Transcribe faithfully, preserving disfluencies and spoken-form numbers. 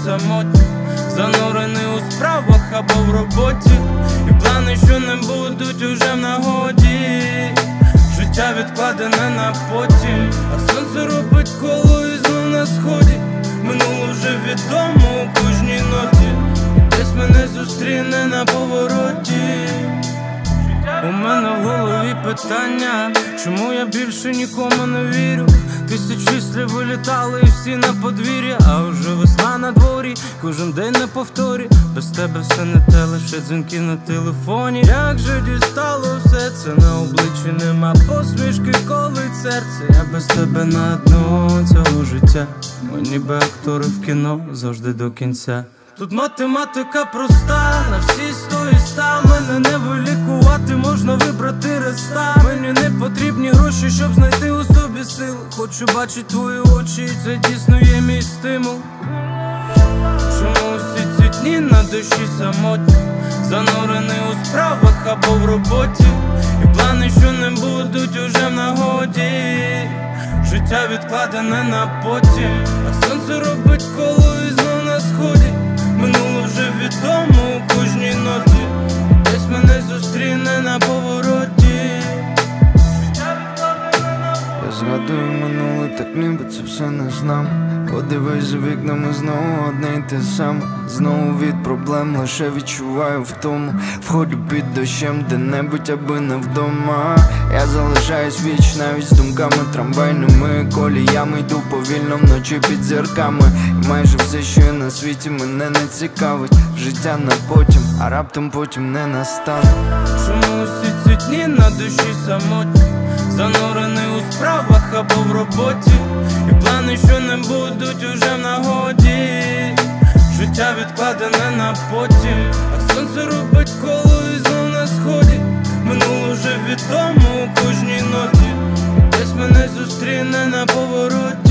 самотній, занурений у справах або в роботі, і плани, що не будуть уже в нагоді. Життя відкладене на потім, а сонце робить коло і знов на сході. Минуло вже відомо у кожній ноті, і десь мене зустріне на повороті. У мене в голові питання, чому я більше нікому не вірю. Тисячі слів вилітали і всі на подвір'я, а вже весна на дворі, кожен день на повторі. Без тебе все не те, лише дзвінки на телефоні. Як же дістало все це, на обличчі нема посмішки, колить серце. Я без тебе на дно цього життя, ми ніби актори в кіно, завжди до кінця. Тут математика проста, на всі сто і ста. Мене не вилікувати, можна вибрати реста. Мені не потрібні гроші, щоб знайти у собі сили. Хочу бачити твої очі, і це дійсно є мій стимул. Чому усі ці дні на душі самотні, занурений у справах або в роботі, і плани, що не будуть уже в нагоді. Життя відкладене на потім, а сонце робить коло і знов на сході. Минуло вже відомо у кожній ноті, десь мене зустріне на повороті. Я згадую минуле, так ніби це все не знам. Подивись за вікнами, знову одне й те саме. Знову від проблем, лише відчуваю втому. Входю під дощем де-небудь, аби не вдома. Я залишаюсь віч навіть з думками трамвайними коліями. Йду повільно вночі під зірками, і майже все, що є на світі, мене не цікавить. Життя на потім, а раптом потім не настане. Чому усі ці дні на душі самотні, занурений у справах або в роботі, і плани, що не будуть уже в нагоді. Життя відкладене на потім, а сонце робить коло і знов на сході. Минуло вже відомо у кожній ноті, і десь мене зустріне на повороті.